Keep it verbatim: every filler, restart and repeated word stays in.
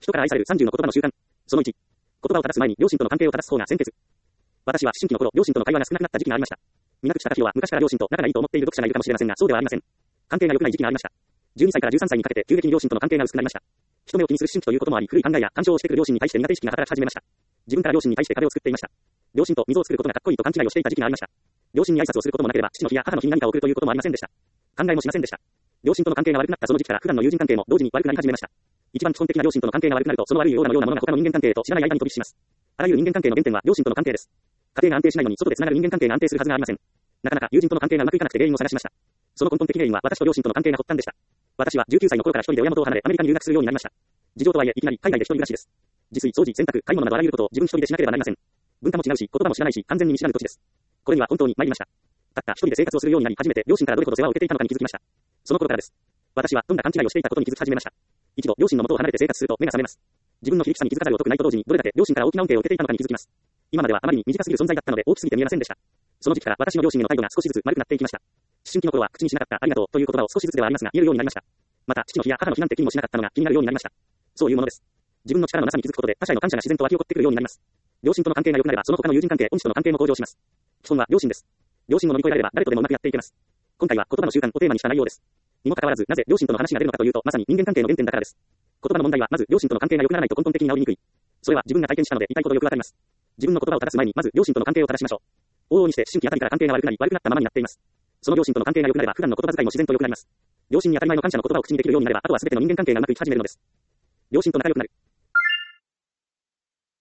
人から愛されるさんじゅうの言葉の習慣。そのいち。言葉を正す前に両親との関係を正す方が先決。私は思春期の頃、両親との会話が少なくなった時期がありました。皆口隆弘は昔から両親と仲がいいと思っている読者がいるかもしれませんが、そうではありません。関係が良くない時期がありました。じゅうにさいからじゅうさんさいにかけて急激に両親との関係が薄くなりました。人目を気にする思春期ということもあり、古い考えや干渉をしてくる両親に対して苦手意識が働き始めました。自分から両親に対して壁を作っていました。両親と溝を作ることがかっこいいと勘違いをしていた時期がありました。両親に挨拶をすることもなければ、父の日や母の日に何かを送るということもありませんでした。考えもしませんでした。両親との関係が悪くなったその時期から普段の友人関係も同時に悪くなり始めました。一番基本的な両親との関係が悪くなると、その悪いようなようなものが他の人間関係へと知らない間に飛び火します。あらゆる人間関係の原点は両親との関係です。家庭が安定しないのに外で繋がる人間関係が安定するはずがありません。なかなか友人との関係がうまくいかなくて原因を探しました。その根本的原因は私と両親との関係が発端でした。私はじゅうきゅうさいの頃から一人で親元を離れアメリカに留学するようになりました。事情とはいえいきなり海外で一人暮らしです。自炊、掃除、洗濯、買い物などあらゆることを自分一人でしなければなりません。文化も違うし、言葉も知らないし、完全に見知らぬ土地です。これには本当に参りました。たった一人で生活をするようになり初めて両親からどれほど世話を受けていたのかに気づきました。その頃からです。私はどんな勘違いをしていたことに気づき始めました。一度両親の元を離れて生活すると目が覚めます。自分の非力さに気づかざるを得ないと同時にどれだけ両親から大きな恩恵を受けていたのかに気づきます。今まではあまりに短すぎる存在だったので大きすぎて見えませんでした。その時期から私の両親への態度が少しずつ丸くなっていきました。思春期の頃は口にしなかったありがとうという言葉を少しずつではありますが言えるようになりました。また父の日や母の日なんて気にもしなかったのが気になるようになりました。そういうものです。自分の力のなさに気づくことで他者への感謝が自然と湧き起こってくるようになります。両親との関係が良くなればその他の友人関係、恩師との関係も向上します。基本は両親です。両親を乗り越えられれば誰とでもうまくやっていけます。今回は言葉の習慣をテーマにした内容です。にもかかわらずなぜ両親との話が出るのかというとまさに人間関係の原点だからです。言葉の問題はまず両親との関係が良くならないと根本的に治りにくい。それは自分が体験したので痛いほどよくわかります。自分の言葉を正す前にまず両親との関係を正しましょう。往々にして思春期あたりから関係が悪くなり悪くなったままになっています。その両親との関係が良くなれば普段の言葉遣いも自然と良くなります。両親に当たり前の感謝の言葉を口にできるようになればあとは全ての人間関係がうまくいき始めるのです。両親と仲良くなる。